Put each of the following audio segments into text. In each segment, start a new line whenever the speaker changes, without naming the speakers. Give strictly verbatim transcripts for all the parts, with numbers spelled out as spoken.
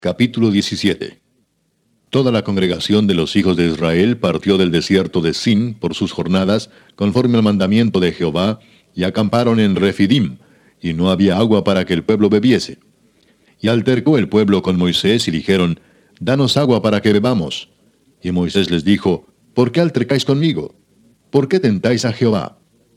Capítulo diecisiete. Toda la congregación de los hijos de Israel partió del desierto de Sin por sus jornadas, conforme al mandamiento de Jehová, y acamparon en Refidim, y no había agua para que el pueblo bebiese. Y altercó el pueblo con Moisés, y dijeron, Danos agua para que bebamos. Y Moisés les dijo, ¿Por qué altercáis conmigo? ¿Por qué tentáis a Jehová?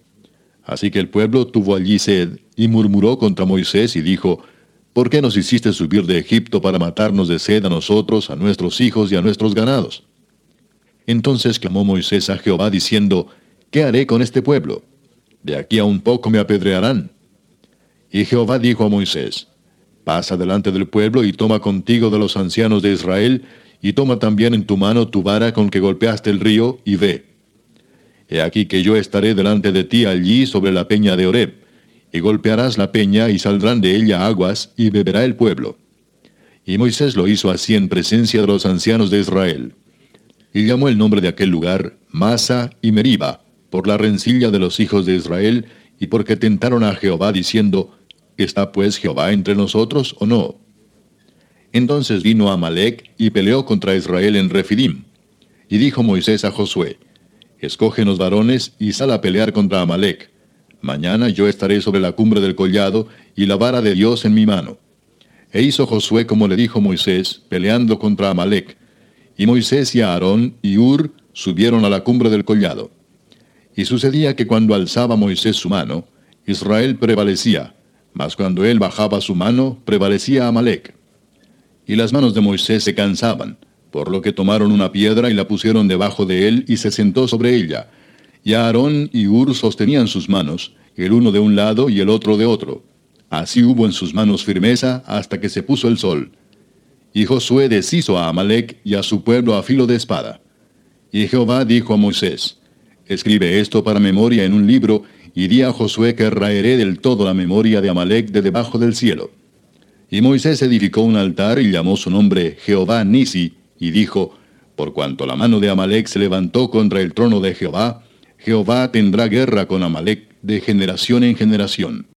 Así que el pueblo tuvo allí sed, y murmuró contra Moisés, y dijo, ¿Por qué nos hiciste subir de Egipto para matarnos de sed a nosotros, a nuestros hijos y a nuestros ganados? Entonces clamó Moisés a Jehová diciendo, ¿Qué haré con este pueblo? De aquí a un poco me apedrearán. Y Jehová dijo a Moisés, Pasa delante del pueblo y toma contigo de los ancianos de Israel, y toma también en tu mano tu vara con que golpeaste el río, y ve. He aquí que yo estaré delante de ti allí sobre la peña de Horeb, y golpearás la peña, y saldrán de ella aguas, y beberá el pueblo. Y Moisés lo hizo así en presencia de los ancianos de Israel. Y llamó el nombre de aquel lugar Masa y Meriba, por la rencilla de los hijos de Israel, y porque tentaron a Jehová diciendo, ¿Está pues Jehová entre nosotros o no? Entonces vino Amalec y peleó contra Israel en Refidim. Y dijo Moisés a Josué, Escógenos varones y sal a pelear contra Amalec. Mañana yo estaré sobre la cumbre del collado, y la vara de Dios en mi mano. E hizo Josué como le dijo Moisés, peleando contra Amalec. Y Moisés y Aarón y Hur subieron a la cumbre del collado. Y sucedía que cuando alzaba Moisés su mano, Israel prevalecía, mas cuando él bajaba su mano, prevalecía Amalec. Y las manos de Moisés se cansaban, por lo que tomaron una piedra y la pusieron debajo de él, y se sentó sobre ella. Y Aarón y Hur sostenían sus manos, el uno de un lado y el otro de otro. Así hubo en sus manos firmeza hasta que se puso el sol. Y Josué deshizo a Amalec y a su pueblo a filo de espada. Y Jehová dijo a Moisés, Escribe esto para memoria en un libro, y di a Josué que raeré del todo la memoria de Amalec de debajo del cielo. Y Moisés edificó un altar y llamó su nombre Jehová Nisi, y dijo, Por cuanto la mano de Amalec se levantó contra el trono de Jehová, Jehová tendrá guerra con Amalec de generación en generación.